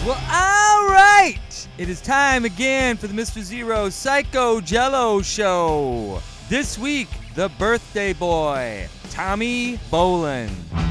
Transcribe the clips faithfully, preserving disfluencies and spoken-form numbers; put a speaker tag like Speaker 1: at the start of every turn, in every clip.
Speaker 1: Well, all right. It is time again for the Mister Zero Psycho Jello Show. This week, the birthday boy, Tommy Bolin.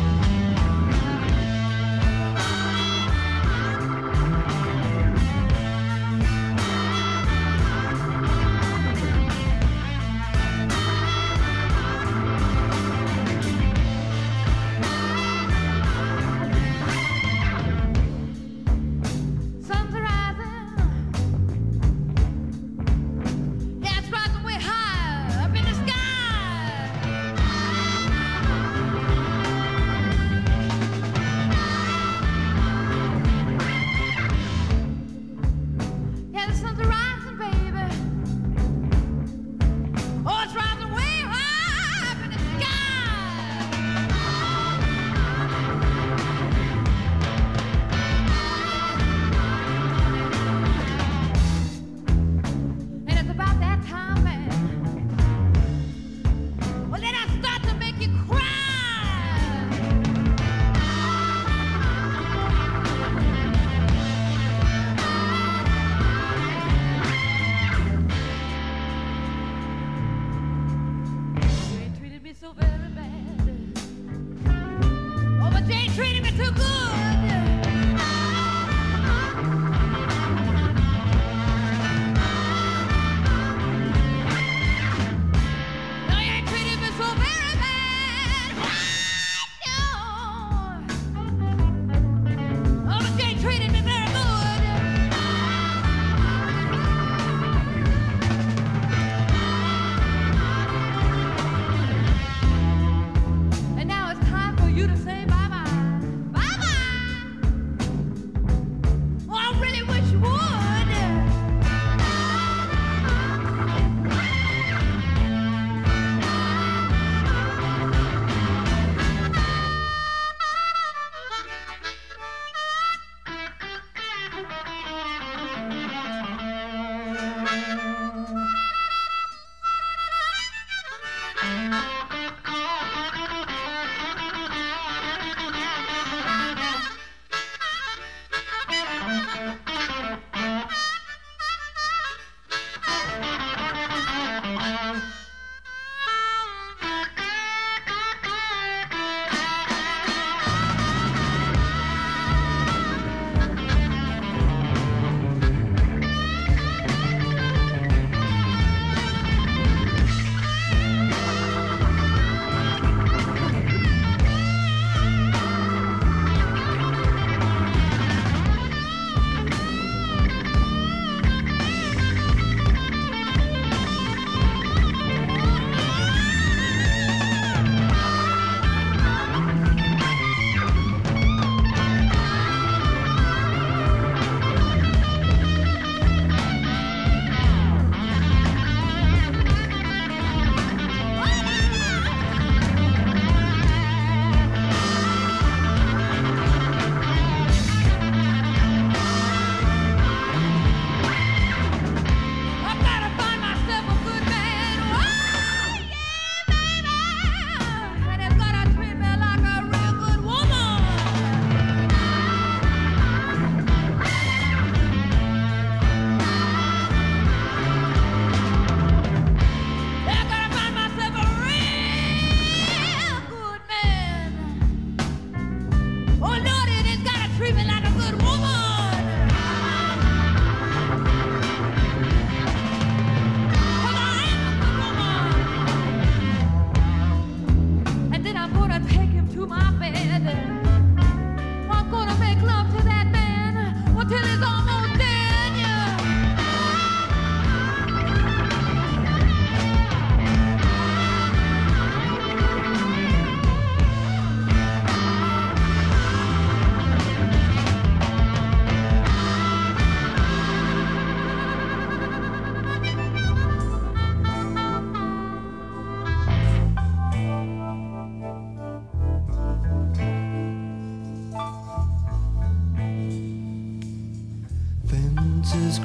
Speaker 2: Fences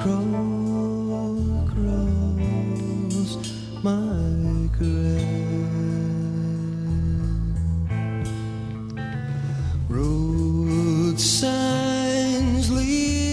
Speaker 2: crawl across my grave. Road signs lead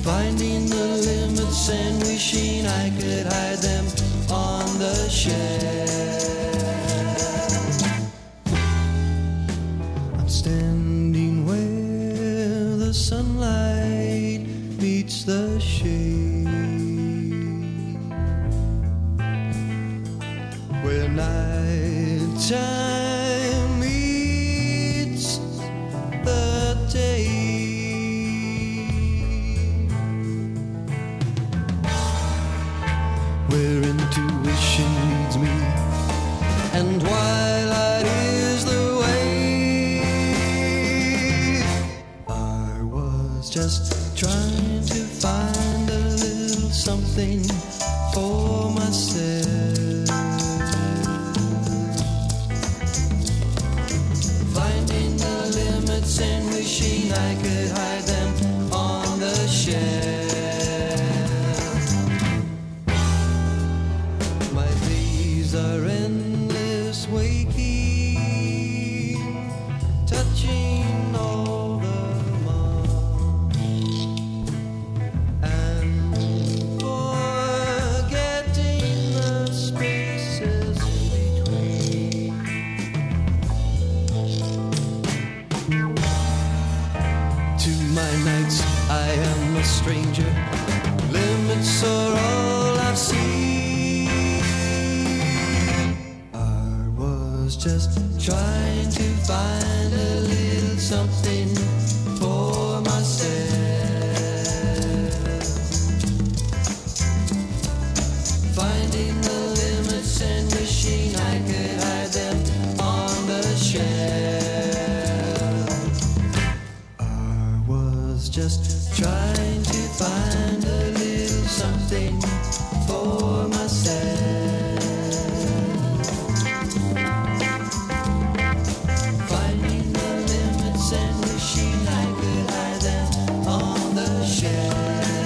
Speaker 2: finding the limits and wishing I could hide them on the shelf. I'm standing where the sunlight meets the shade, where night time meets the day, where intuition leads me and twilight is the way. I was just trying to find a little something for myself, finding the limits and wishing I could hide them on the shelf. My days are endless, waking, touching all the mark, and forgetting the spaces in between. To my nights I am a stranger, limits are all I've seen. I was just trying to find a little something for myself, finding the limits and wishing I could hide them on the shelf. I was just trying to find a little something for myself, finding the limits and wishing I could hide them on the shelf.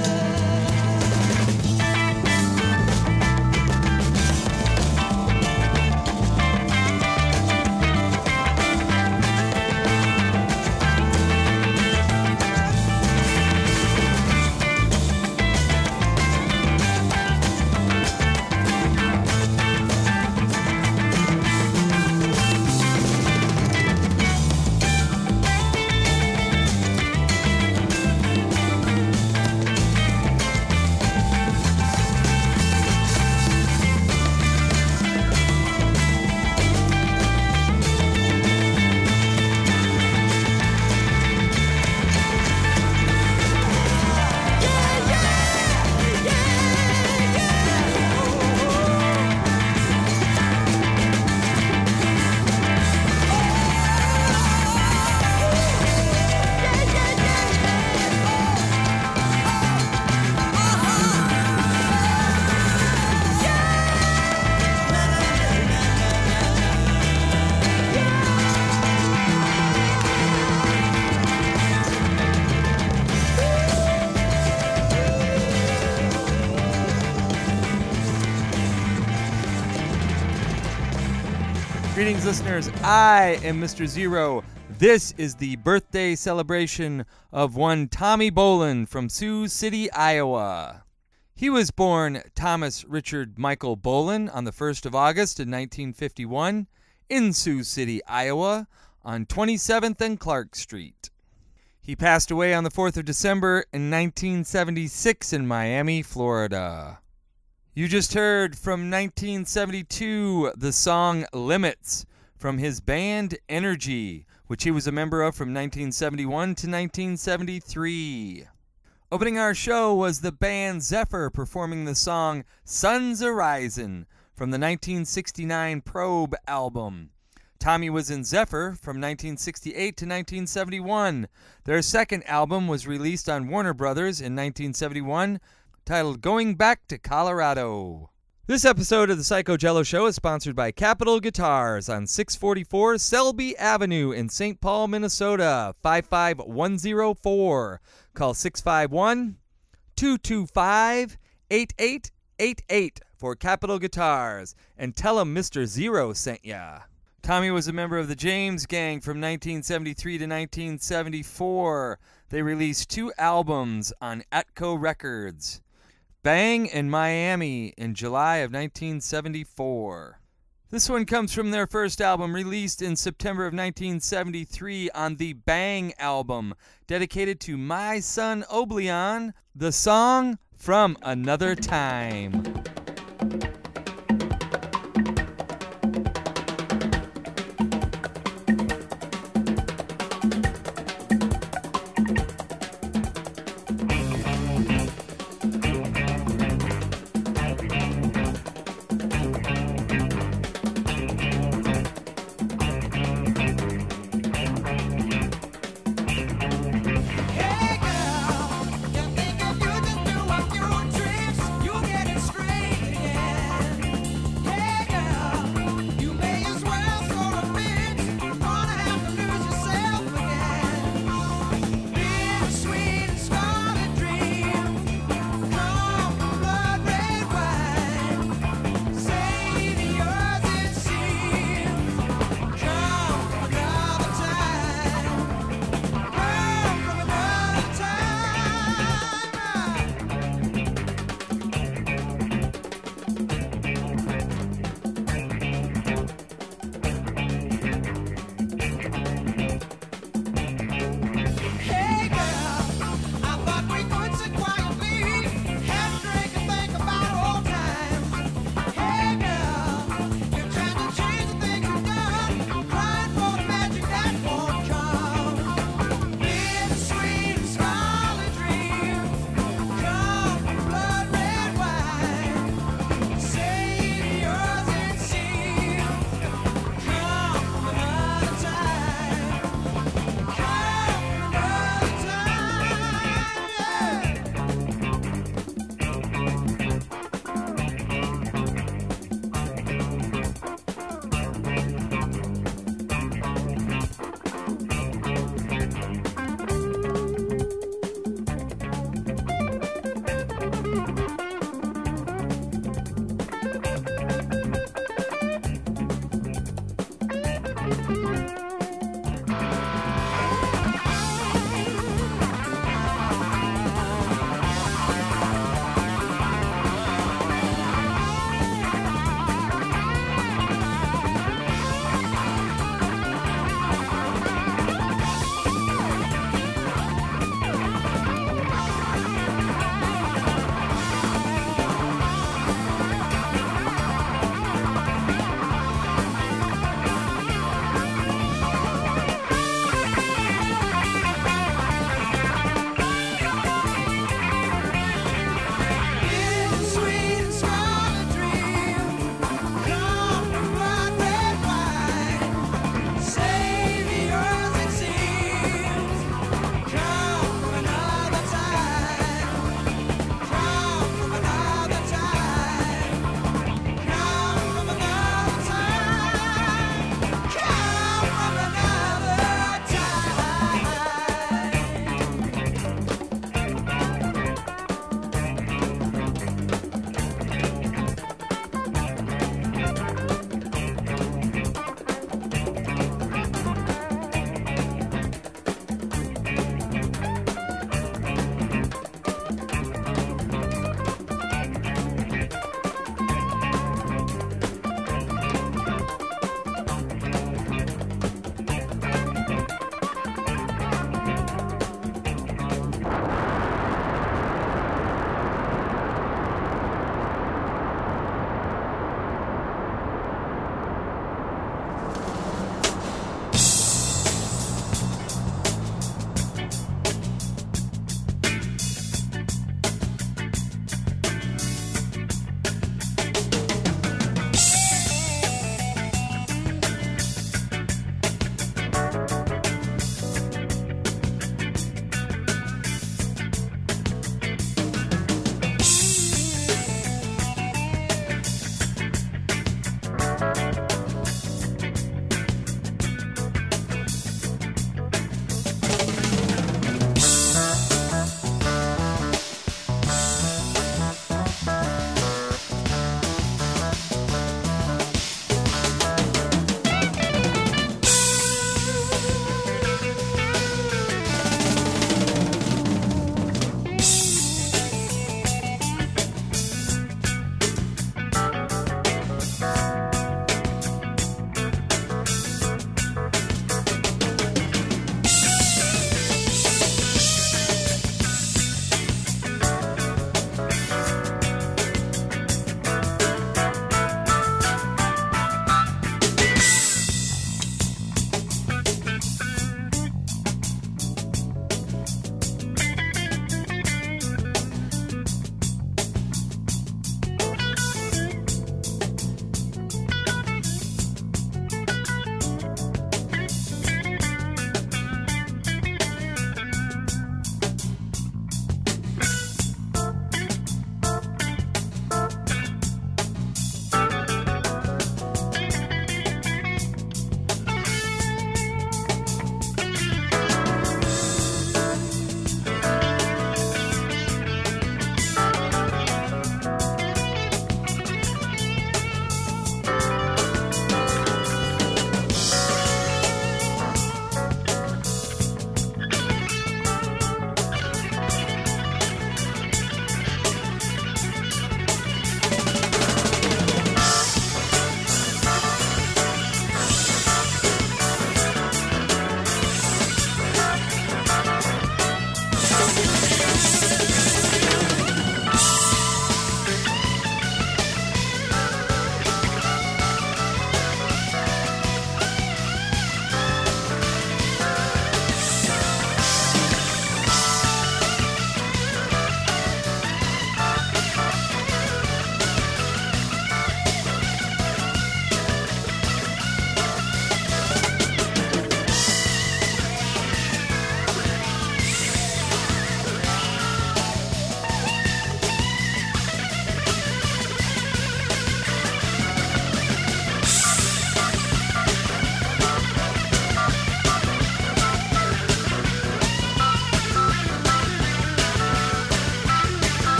Speaker 1: Greetings, listeners. I am Mister Zero. This is the birthday celebration of one Tommy Bolin from Sioux City, Iowa. He was born Thomas Richard Michael Bolin on the first of August in nineteen fifty-one in Sioux City, Iowa, on twenty-seventh and Clark Street. He passed away on the fourth of December in nineteen seventy-six in Miami, Florida. You just heard from nineteen seventy-two the song Limits from his band Energy, which he was a member of from nineteen seventy-one to nineteen seventy-three. Opening our show was the band Zephyr performing the song Sun's A-Risin' from the nineteen sixty-nine Probe album. Tommy was in Zephyr from nineteen sixty-eight to nineteen seventy-one. Their second album was released on Warner Brothers in nineteen seventy-one, titled Going Back to Colorado. This episode of the Psycho Jello Show is sponsored by Capital Guitars on six forty-four Selby Avenue in Saint Paul, Minnesota, five five one zero four. Call six five one, two two five, eight eight eight eight for Capital Guitars and tell them Mister Zero sent ya. Tommy was a member of the James Gang from nineteen seventy-three to nineteen seventy-four. They released two albums on Atco Records, Bang and Miami, in July of nineteen seventy-four. This one comes from their first album, released in September of nineteen seventy-three on the Bang album, dedicated to my son Oblion, the song From Another Time.
Speaker 2: Hey girl, you think if you just do a few tricks, you get it straight, yeah.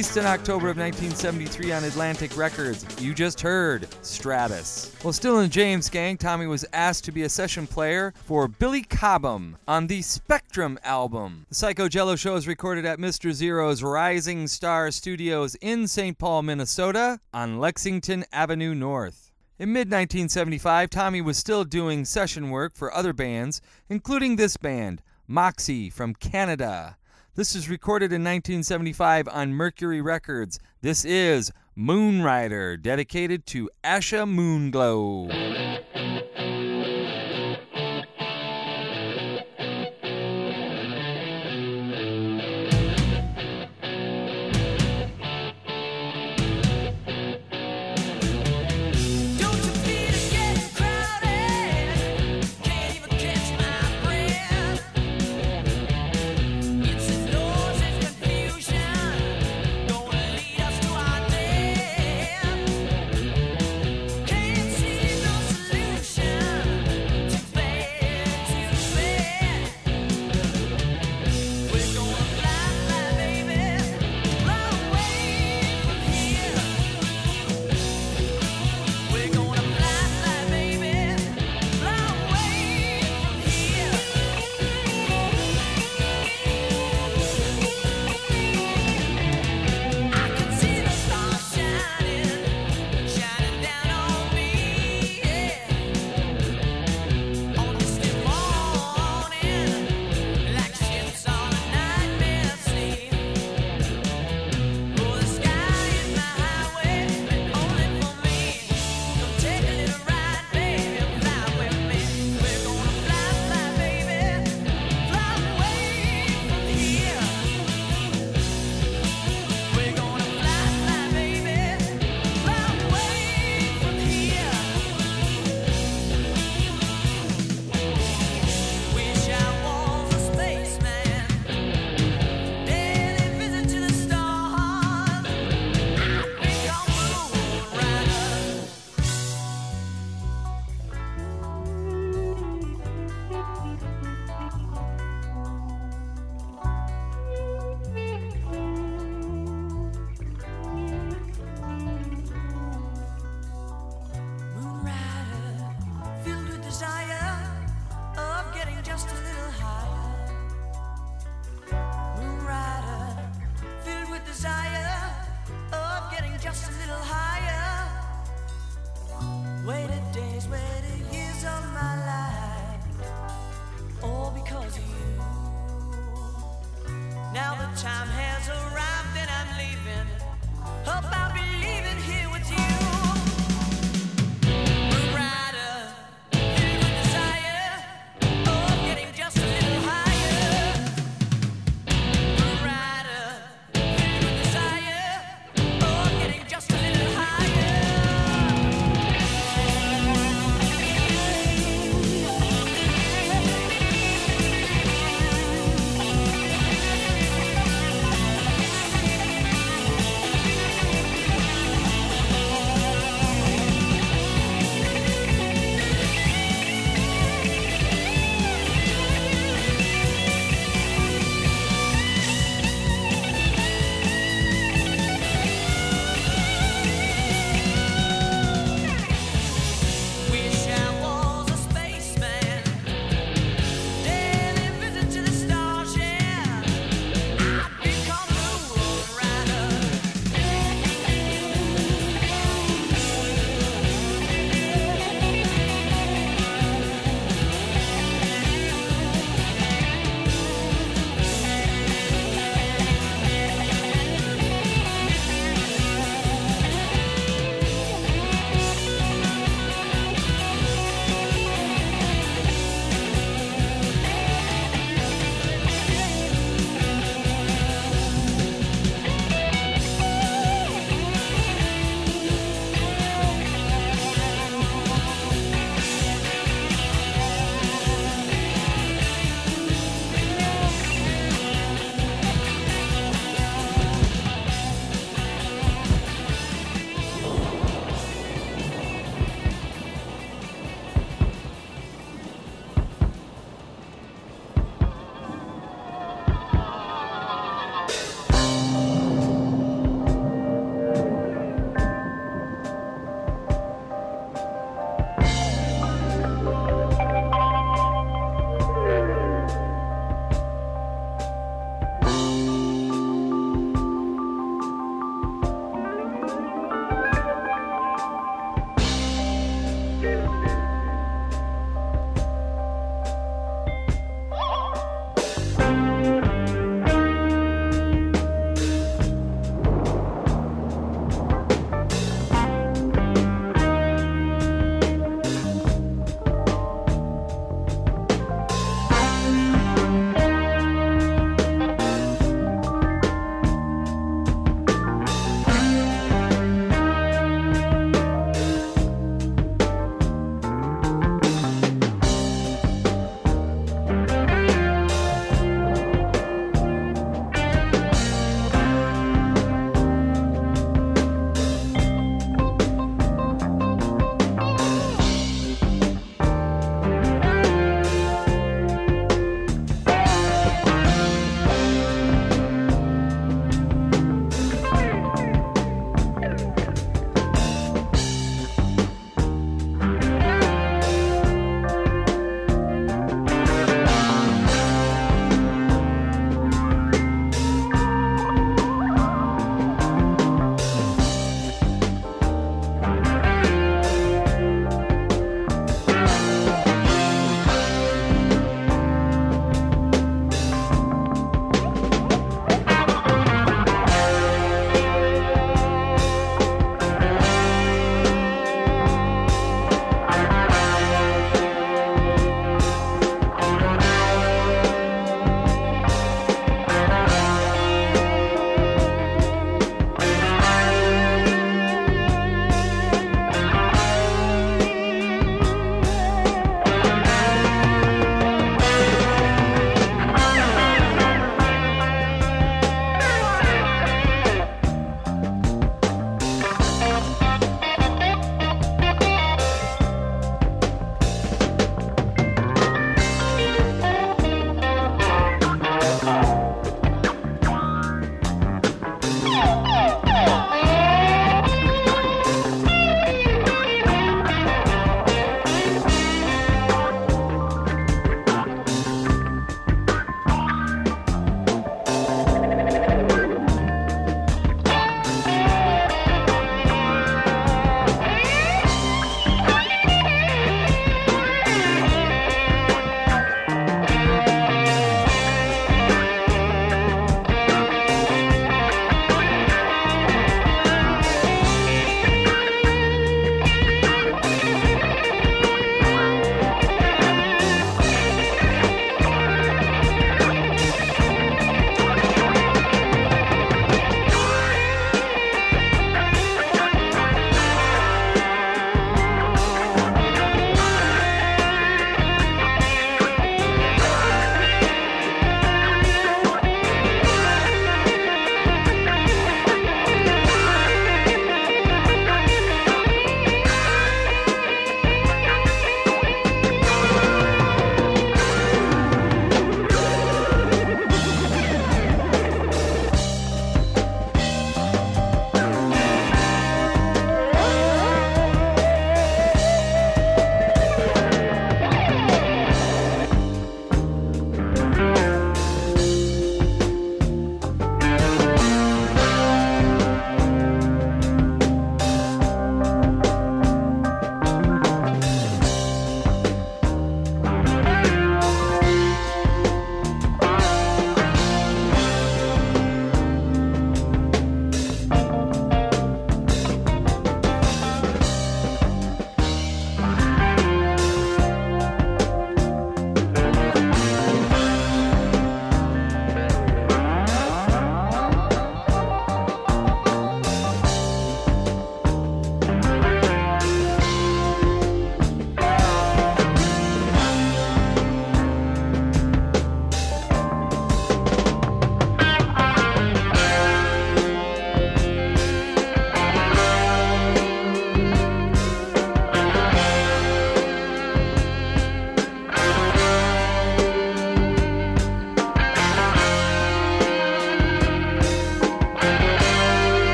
Speaker 1: Released in October of nineteen seventy-three on Atlantic Records. You just heard Stratus. While still in James Gang, Tommy was asked to be a session player for Billy Cobham on the Spectrum album. The Psycho Jello Show is recorded at Mister Zero's Rising Star Studios in Saint Paul, Minnesota on Lexington Avenue North. In mid nineteen seventy-five, Tommy was still doing session work for other bands, including this band, Moxie from Canada. This is recorded in nineteen seventy-five on Mercury Records. This is Moonrider, dedicated to Asha Moonglow.
Speaker 2: Can't see no solution.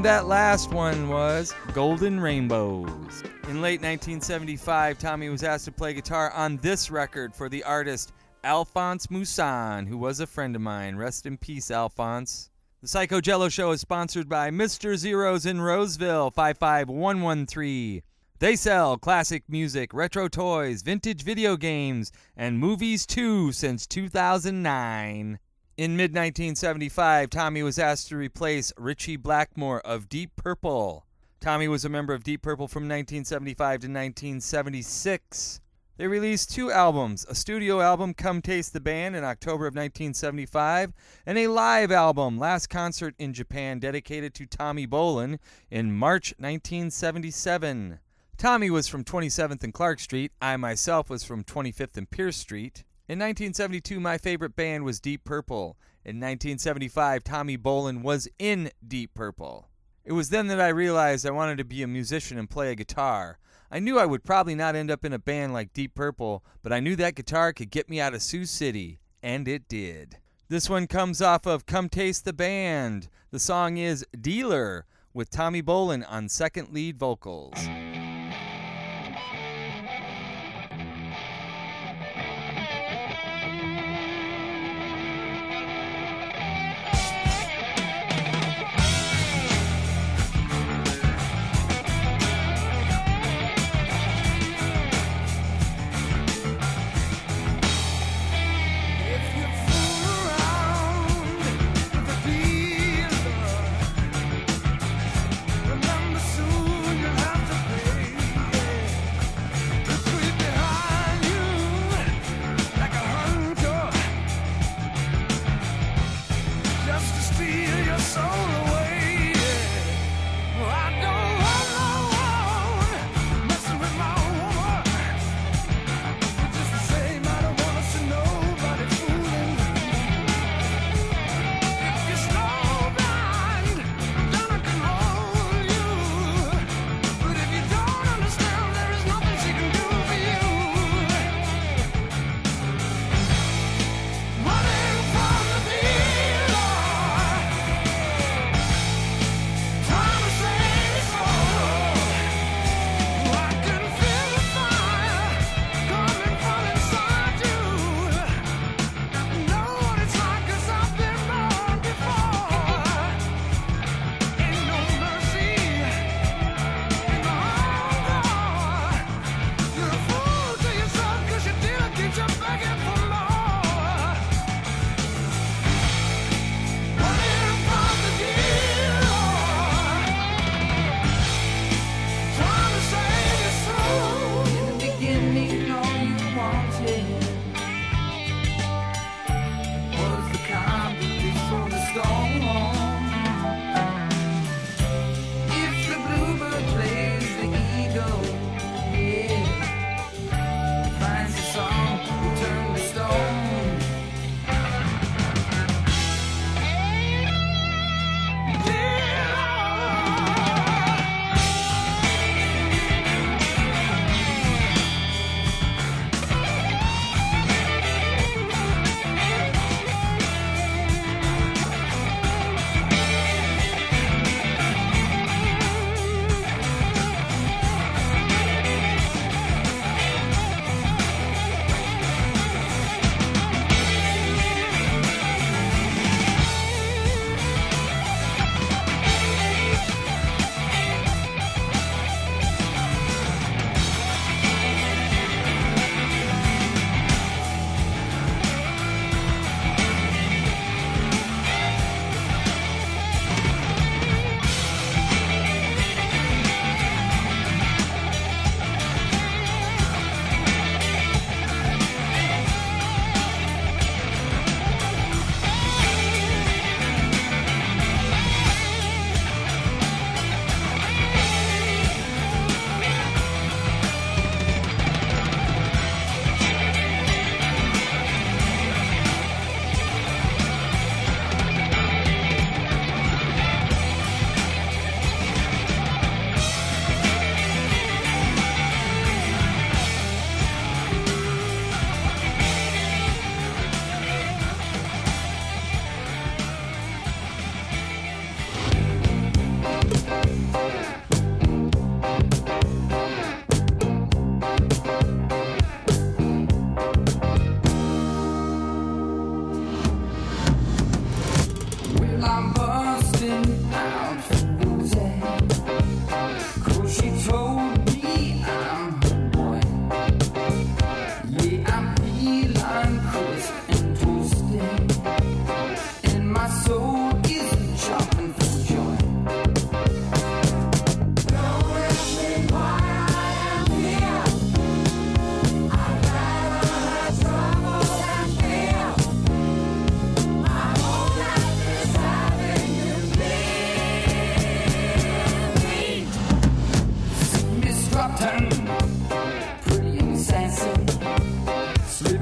Speaker 1: that last one was Golden Rainbows. In late nineteen seventy-five, Tommy was asked to play guitar on this record for the artist Alphonse Mousson, who was a friend of mine. Rest in peace, Alphonse. The Psycho Jello Show is sponsored by Mister Zeros in Roseville, five five one one three. They sell classic music, retro toys, vintage video games, and movies too since two thousand nine. In mid nineteen seventy-five, Tommy was asked to replace Richie Blackmore of Deep Purple. Tommy was a member of Deep Purple from nineteen seventy-five to nineteen seventy-six. They released two albums, a studio album, Come Taste the Band, in October of nineteen seventy-five, and a live album, Last Concert in Japan, dedicated to Tommy Bolin, in March nineteen seventy-seven. Tommy was from twenty-seventh and Clark Street. I myself was from twenty-fifth and Pierce Street. In nineteen seventy-two, my favorite band was Deep Purple. In nineteen seventy-five, Tommy Bolin was in Deep Purple. It was then that I realized I wanted to be a musician and play a guitar. I knew I would probably not end up in a band like Deep Purple, but I knew that guitar could get me out of Sioux City, and it did. This one comes off of Come Taste the Band. The song is Dealer, with Tommy Bolin on second lead vocals.
Speaker 2: Remember soon you'll have to pay.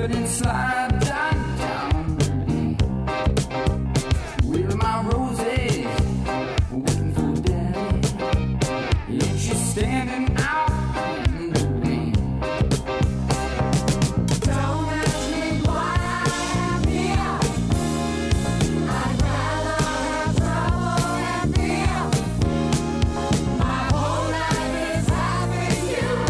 Speaker 2: Couldn't slide down, down me with my roses, waiting for daddy. Yeah, she's standing out in the rain. Don't ask me why I am here. I'd rather have trouble than fear. My whole life is having you.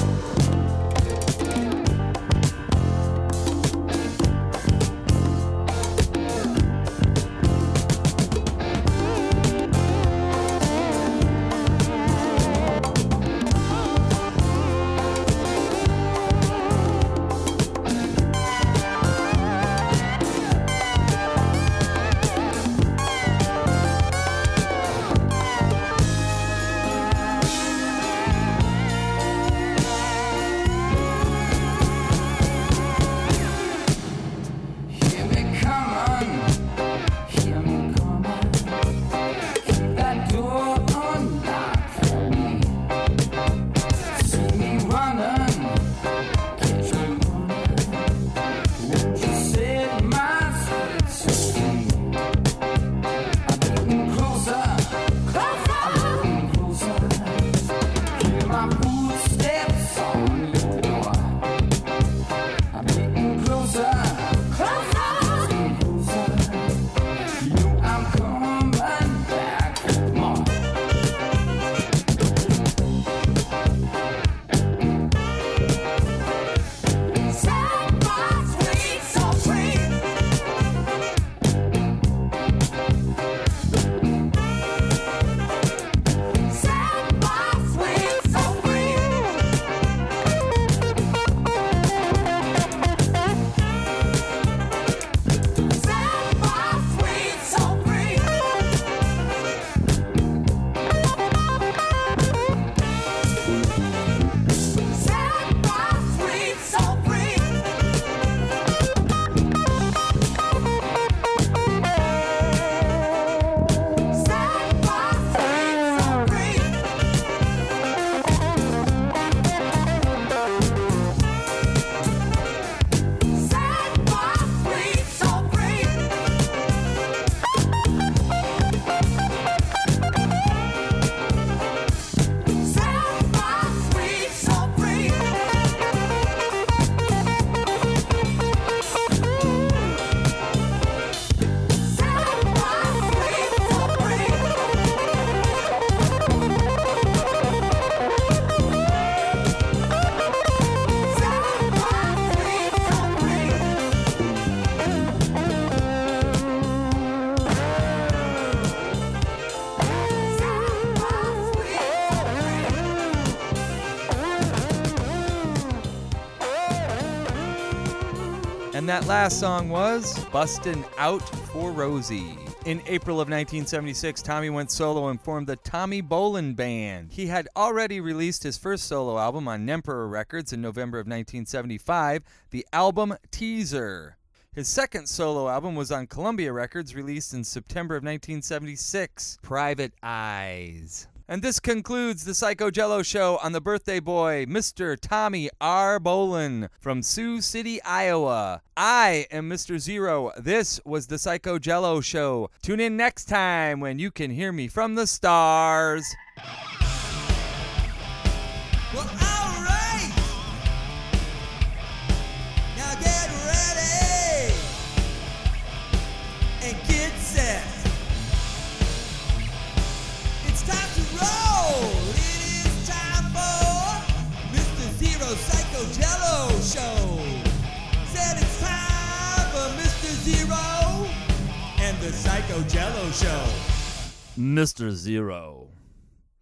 Speaker 2: Hear me coming, hear me coming. Keep that door unlocked for me. See me running, catch me running. Won't you set my sights free? I'm getting closer, closer, I'm getting closer. Hear my footsteps on your door. I'm getting closer, closer, getting closer. You know I'm coming back for more. Set my sweet soul free. Set my sweet soul free. Set my sweet soul free. Set my sweet soul free. Set my sweet soul free. Set my sweet soul free. Set my sweet soul free. Set my sweet soul free. Set my sweet soul free. Set my sweet soul free.
Speaker 1: And that last song was Bustin' Out for Rosie. In April of nineteen seventy-six, Tommy went solo and formed the Tommy Bolin Band. He had already released his first solo album on Nemperor Records in November of nineteen seventy-five, the album Teaser. His second solo album was on Columbia Records, released in September of nineteen seventy-six, Private Eyes. And this concludes the Psycho Jello Show on the birthday boy, Mister Tommy R. Bolin from Sioux City, Iowa. I am Mister Zero. This was the Psycho Jello Show. Tune in next time when you can hear me from the stars.
Speaker 3: Well, all right. Now get ready and get set. It's time to roll. It is time for Mister Zero Psycho Jello Show. Said it's time for Mister Zero and the Psycho Jello Show.
Speaker 1: Mister Zero.